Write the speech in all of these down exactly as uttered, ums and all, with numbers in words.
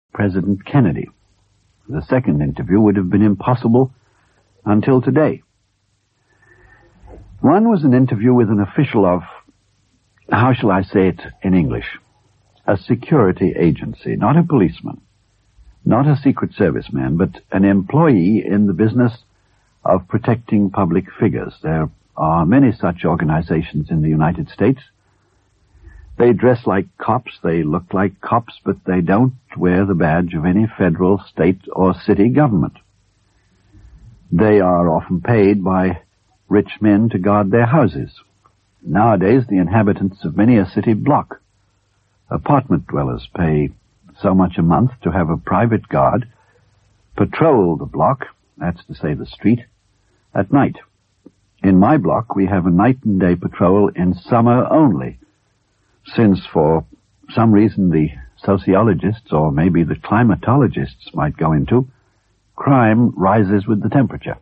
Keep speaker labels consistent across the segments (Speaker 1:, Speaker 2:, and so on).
Speaker 1: President Kennedy. The second interview would have been impossible until today. One was an interview with an official of, how shall I say it in English, a security agency, not a policeman, not a Secret Service man, but an employee in the business of protecting public figures. There are many such organizations in the United States. They dress like cops, they look like cops, but they don't wear the badge of any federal, state, or city government. They are often paid by rich men to guard their houses. Nowadays, the inhabitants of many a city block, apartment dwellers, pay so much a month to have a private guard patrol the block, that's to say the street, at night. In my block, we have a night and day patrol in summer only, since for some reason the sociologists, or maybe the climatologists might go into, crime rises with the temperature.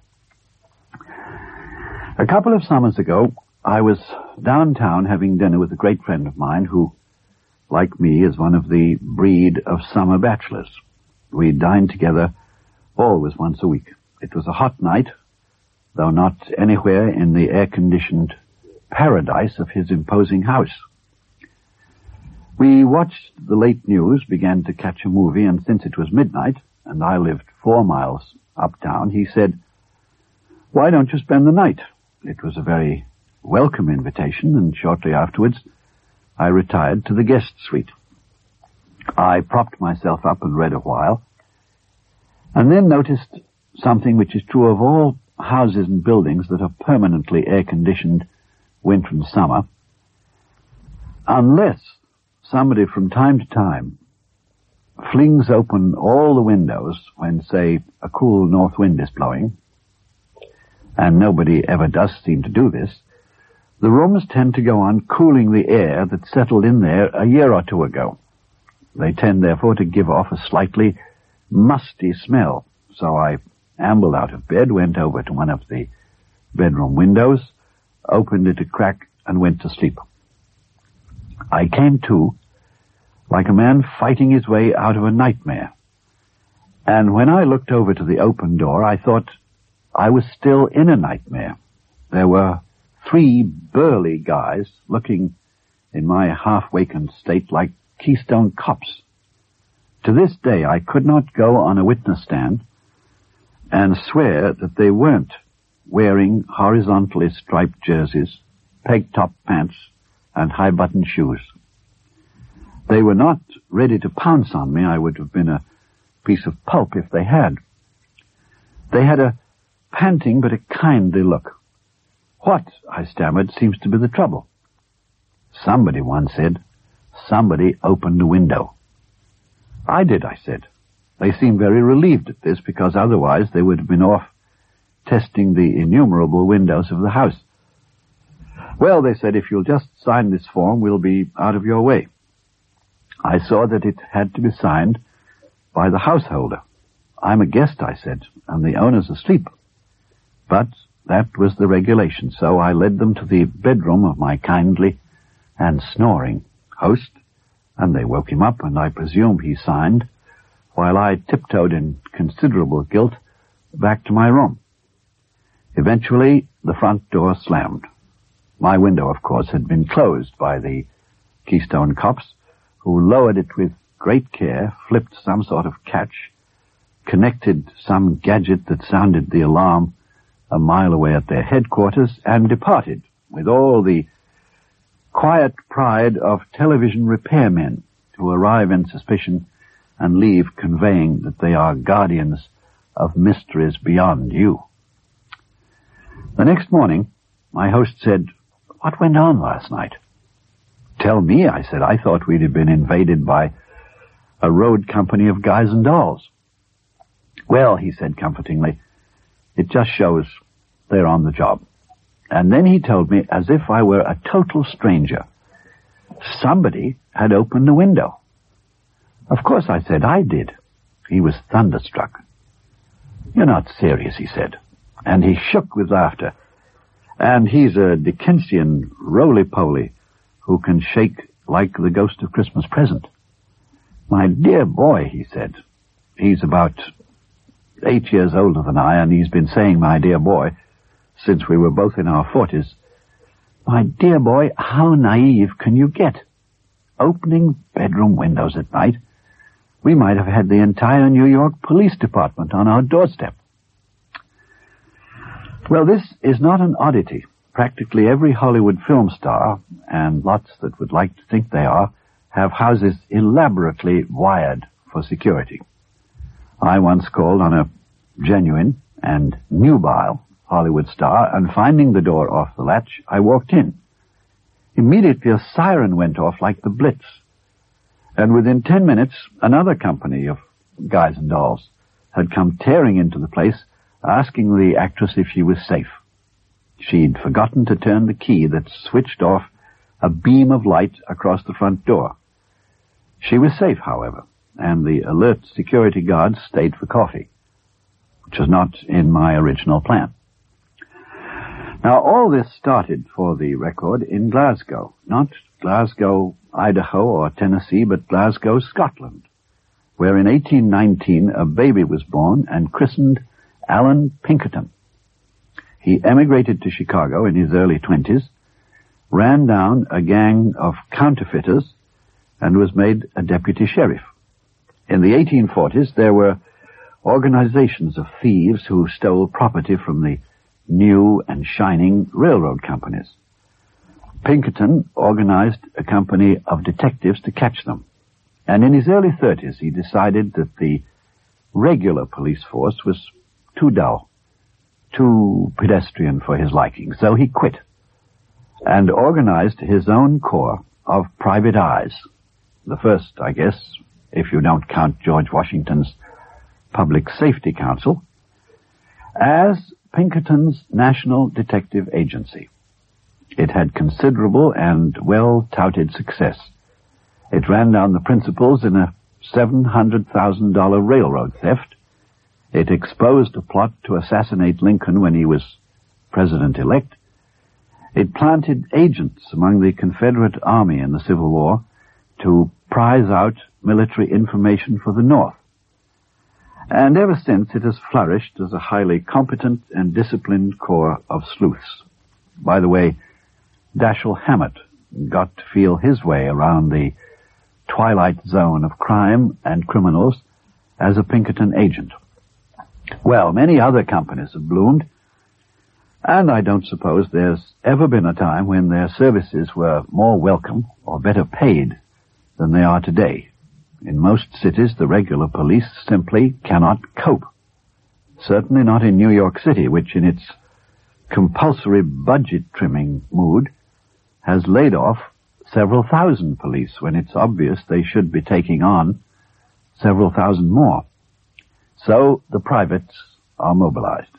Speaker 1: A couple of summers ago, I was downtown having dinner with a great friend of mine who, like me, is one of the breed of summer bachelors. We dined together always once a week. It was a hot night, though not anywhere in the air-conditioned paradise of his imposing house. We watched the late news, began to catch a movie, and since it was midnight, and I lived four miles uptown, he said, "Why don't you spend the night?" It was a very welcome invitation, and shortly afterwards I retired to the guest suite. I propped myself up and read a while, and then noticed something which is true of all houses and buildings that are permanently air-conditioned winter and summer. Unless somebody from time to time flings open all the windows when, say, a cool north wind is blowing, and nobody ever does seem to do this, the rooms tend to go on cooling the air that settled in there a year or two ago. They tend, therefore, to give off a slightly musty smell. So I ambled out of bed, went over to one of the bedroom windows, opened it a crack, and went to sleep. I came to like a man fighting his way out of a nightmare. And when I looked over to the open door, I thought I was still in a nightmare. There were three burly guys looking, in my half-wakened state, like Keystone cops. To this day, I could not go on a witness stand and swear that they weren't wearing horizontally striped jerseys, peg-top pants, and high-button shoes. They were not ready to pounce on me. I would have been a piece of pulp if they had. They had a panting but a kindly look. "What," I stammered, "seems to be the trouble?" "Somebody," one said, "somebody opened a window." "I did," I said. They seemed very relieved at this, because otherwise they would have been off testing the innumerable windows of the house. "Well," they said, "if you'll just sign this form, we'll be out of your way." I saw that it had to be signed by the householder. "I'm a guest," I said, "and the owner's asleep." But that was the regulation, so I led them to the bedroom of my kindly and snoring host, and they woke him up, and I presume he signed, while I tiptoed in considerable guilt back to my room. Eventually, the front door slammed. My window, of course, had been closed by the Keystone cops, who lowered it with great care, flipped some sort of catch, connected some gadget that sounded the alarm a mile away at their headquarters, and departed with all the quiet pride of television repairmen who arrive in suspicion and leave conveying that they are guardians of mysteries beyond you. The next morning, my host said, "What went on last night?" "Tell me," I said. "I thought we'd have been invaded by a road company of guys and dolls." "Well," he said comfortingly, "it just shows they're on the job." And then he told me, as if I were a total stranger, somebody had opened the window. "Of course," I said, "I did." He was thunderstruck. "You're not serious," he said, and he shook with laughter. And he's a Dickensian roly-poly who can shake like the ghost of Christmas present. "My dear boy," he said. He's about eight years older than I, and he's been saying "my dear boy" since we were both in our forties. "My dear boy, how naive can you get? Opening bedroom windows at night. We might have had the entire New York Police Department on our doorstep." Well, this is not an oddity. Practically every Hollywood film star, and lots that would like to think they are, have houses elaborately wired for security. I once called on a genuine and nubile Hollywood star, and finding the door off the latch, I walked in. Immediately a siren went off like the Blitz, and within ten minutes another company of guys and dolls had come tearing into the place, asking the actress if she was safe. She'd forgotten to turn the key that switched off a beam of light across the front door. She was safe, however, and the alert security guards stayed for coffee, which was not in my original plan. Now, all this started, for the record, in Glasgow. Not Glasgow, Idaho, or Tennessee, but Glasgow, Scotland, where in eighteen nineteen a baby was born and christened Alan Pinkerton. He emigrated to Chicago in his early twenties, ran down a gang of counterfeiters, and was made a deputy sheriff. In the eighteen forties, there were organizations of thieves who stole property from the new and shining railroad companies. Pinkerton organized a company of detectives to catch them, and in his early thirties he decided that the regular police force was too dull, too pedestrian for his liking, so he quit and organized his own corps of private eyes. The first, I guess, if you don't count George Washington's Public Safety Council, as Pinkerton's National Detective Agency. It had considerable and well-touted success. It ran down the principals in a seven hundred thousand dollars railroad theft. It exposed a plot to assassinate Lincoln when he was president-elect. It planted agents among the Confederate Army in the Civil War to prize out military information for the North. And ever since it has flourished as a highly competent and disciplined corps of sleuths. By the way, Dashiell Hammett got to feel his way around the twilight zone of crime and criminals as a Pinkerton agent. Well, many other companies have bloomed, and I don't suppose there's ever been a time when their services were more welcome or better paid than they are today. In most cities, the regular police simply cannot cope. Certainly not in New York City, which in its compulsory budget-trimming mood has laid off several thousand police when it's obvious they should be taking on several thousand more. So the privates are mobilized.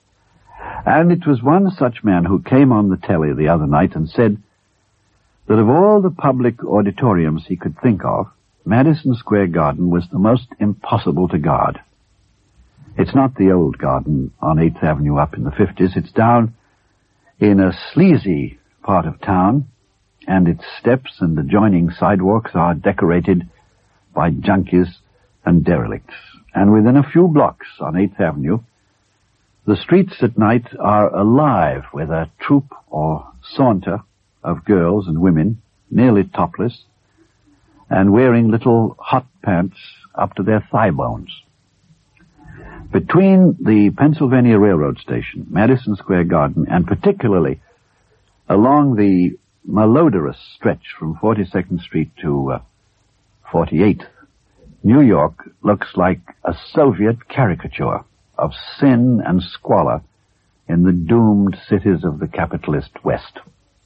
Speaker 1: And it was one such man who came on the telly the other night and said that of all the public auditoriums he could think of, Madison Square Garden was the most impossible to guard. It's not the old garden on eighth Avenue up in the fifties. It's down in a sleazy part of town, and its steps and adjoining sidewalks are decorated by junkies and derelicts. And within a few blocks on eighth Avenue, the streets at night are alive with a troop or saunter of girls and women, nearly topless, and wearing little hot pants up to their thigh bones. Between the Pennsylvania Railroad Station, Madison Square Garden, and particularly along the malodorous stretch from forty-second Street to uh, forty-eighth, New York looks like a Soviet caricature of sin and squalor in the doomed cities of the capitalist West.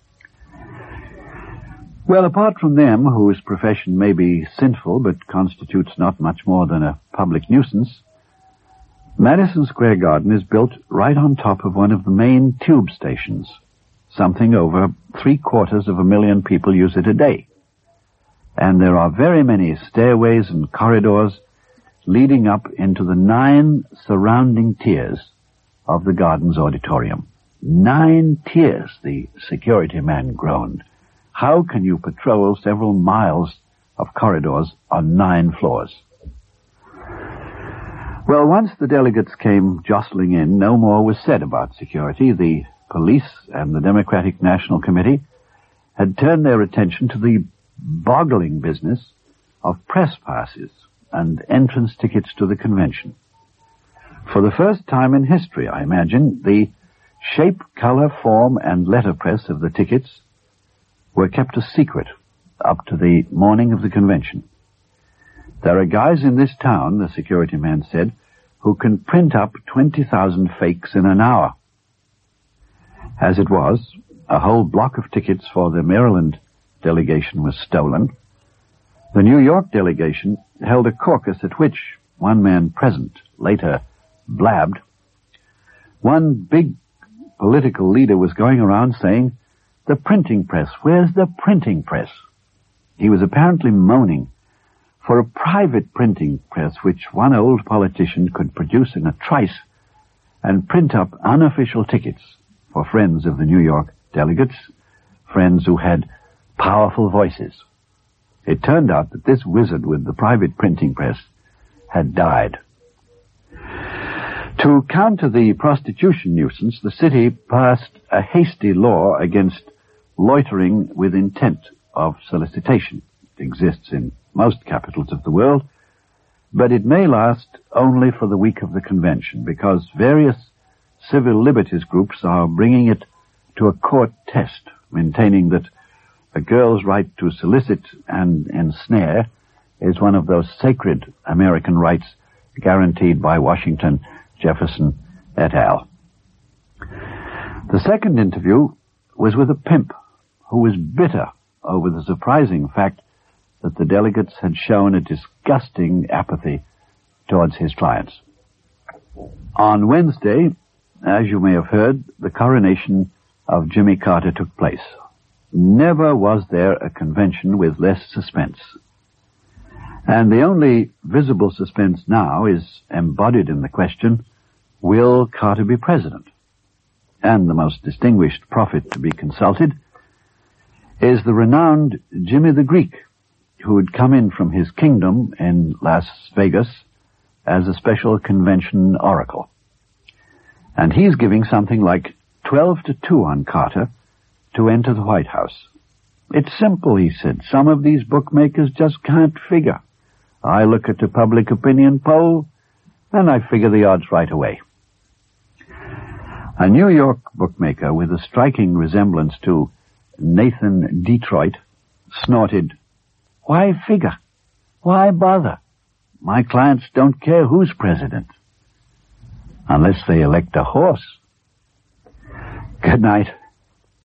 Speaker 1: Well, apart from them, whose profession may be sinful but constitutes not much more than a public nuisance, Madison Square Garden is built right on top of one of the main tube stations. Something over three-quarters of a million people use it a day. And there are very many stairways and corridors leading up into the nine surrounding tiers of the garden's auditorium. Nine tiers, the security man groaned. How can you patrol several miles of corridors on nine floors. Well, once the delegates came jostling in, no more was said about security. The police and the Democratic National Committee had turned their attention to the boggling business of press passes and entrance tickets to the convention. For the first time in history, I imagine, the shape, color, form, and letterpress of the tickets were kept a secret up to the morning of the convention. There are guys in this town, the security man said, who can print up twenty thousand fakes in an hour. As it was, a whole block of tickets for the Maryland delegation was stolen. The New York delegation held a caucus at which one man present later blabbed. One big political leader was going around saying, "The printing press, where's the printing press?" He was apparently moaning for a private printing press which one old politician could produce in a trice and print up unofficial tickets for friends of the New York delegates, friends who had powerful voices. It turned out that this wizard with the private printing press had died. To counter the prostitution nuisance, the city passed a hasty law against loitering with intent of solicitation. It exists in most capitals of the world, but it may last only for the week of the convention, because various civil liberties groups are bringing it to a court test, maintaining that a girl's right to solicit and ensnare is one of those sacred American rights guaranteed by Washington, Jefferson, et al. The second interview was with a pimp who was bitter over the surprising fact that the delegates had shown a disgusting apathy towards his clients. On Wednesday, as you may have heard, the coronation of Jimmy Carter took place. Never was there a convention with less suspense. And the only visible suspense now is embodied in the question, will Carter be president? And the most distinguished prophet to be consulted is the renowned Jimmy the Greek, who had come in from his kingdom in Las Vegas as a special convention oracle. And he's giving something like twelve to two on Carter to enter the White House. It's simple, he said. Some of these bookmakers just can't figure. I look at the public opinion poll, and I figure the odds right away. A New York bookmaker with a striking resemblance to Nathan Detroit snorted, "Why figure? Why bother? My clients don't care who's president, unless they elect a horse." Good night.